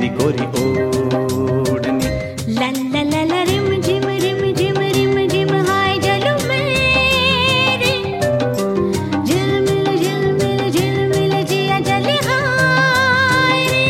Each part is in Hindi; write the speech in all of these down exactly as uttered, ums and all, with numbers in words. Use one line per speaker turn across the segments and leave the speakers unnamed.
तेरी गोरी ओढ़नी।
ला ला ला ला रिम झिम रिम झिम रिम झिम हाय जलू मेरे, झिलमिल झिलमिल झिलमिल जिया जले हाय रे।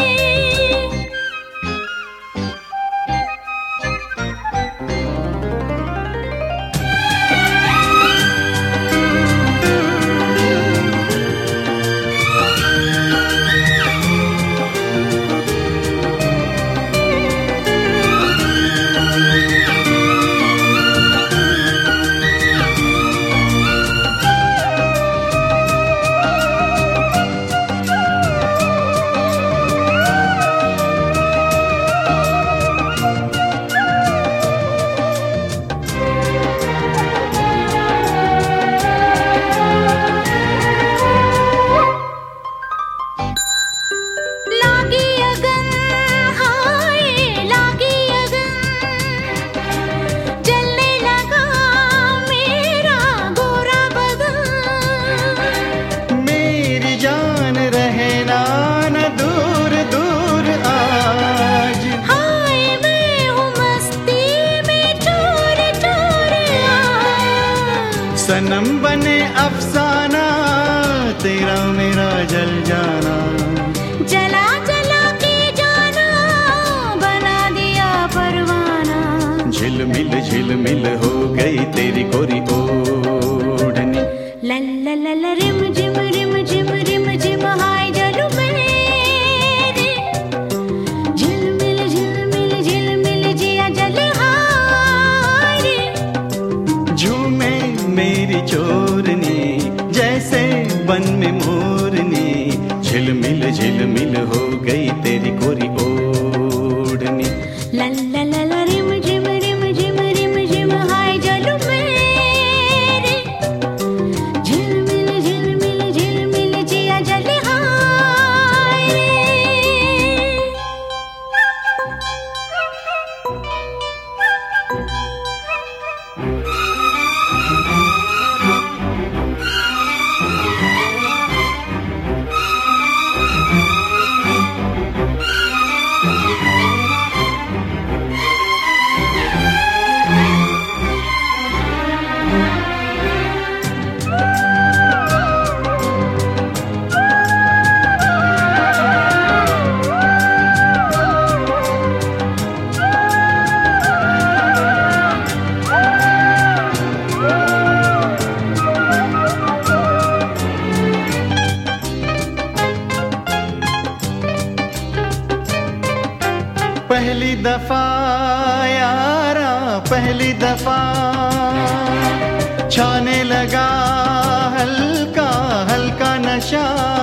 सनम बने अफसाना तेरा मेरा जल जाना,
जला जला के जाना बना दिया परवाना।
झिलमिल झिलमिल हो गई तेरी गोरी ओढ़नी।
ला ला ला ला रिम झिम रिम झिम रिम झिम हाय जलू मेरे, झिलमिल झिलमिल झिलमिल जिया जले हाय रे।
झूमे मेरी चोरनी जैसे बन में मोरनी, झिलमिल झिलमिल हो गई तेरी गोरी ओढ़नी।
ला ला ला ला रिम झिम रिम झिम रिम झिम हाय जलू मेरे, झिलमिल झिलमिल झिलमिल जिया जले हाय रे।
पहली दफा यारा पहली दफा छाने लगा हल्का हल्का नशा,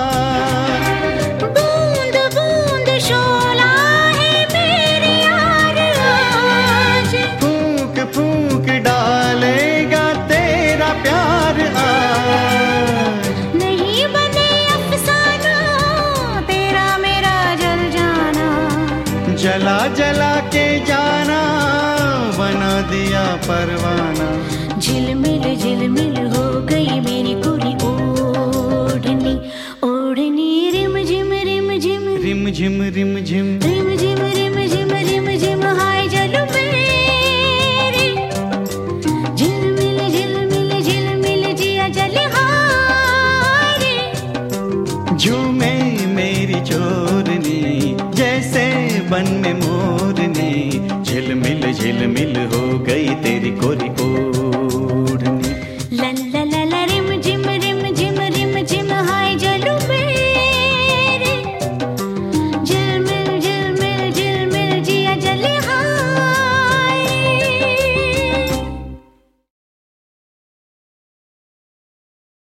बूंद बूंद शोला है मेरे यार आज,
फूंक फूंक डालेगा तेरा प्यार आज।
नहीं बने अफसाना तेरा मेरा जल जाना,
जला जला के जाना बना दिया परवाना।
झिलमिल झिलमिल हो गई मेरी गोरी ओढ़नी, ओढ़नी रिम झिम रिम झिम
रिम झिम रिम झिम
रिम झिम रिम झिम रिम झिम हाय जलू मेरे, झिलमिल झिलमिल झिलमिल जिया जले हाय रे।
झूमे मेरी चोरनी जैसे बन में मोरनी, झिलमिल झिलमिल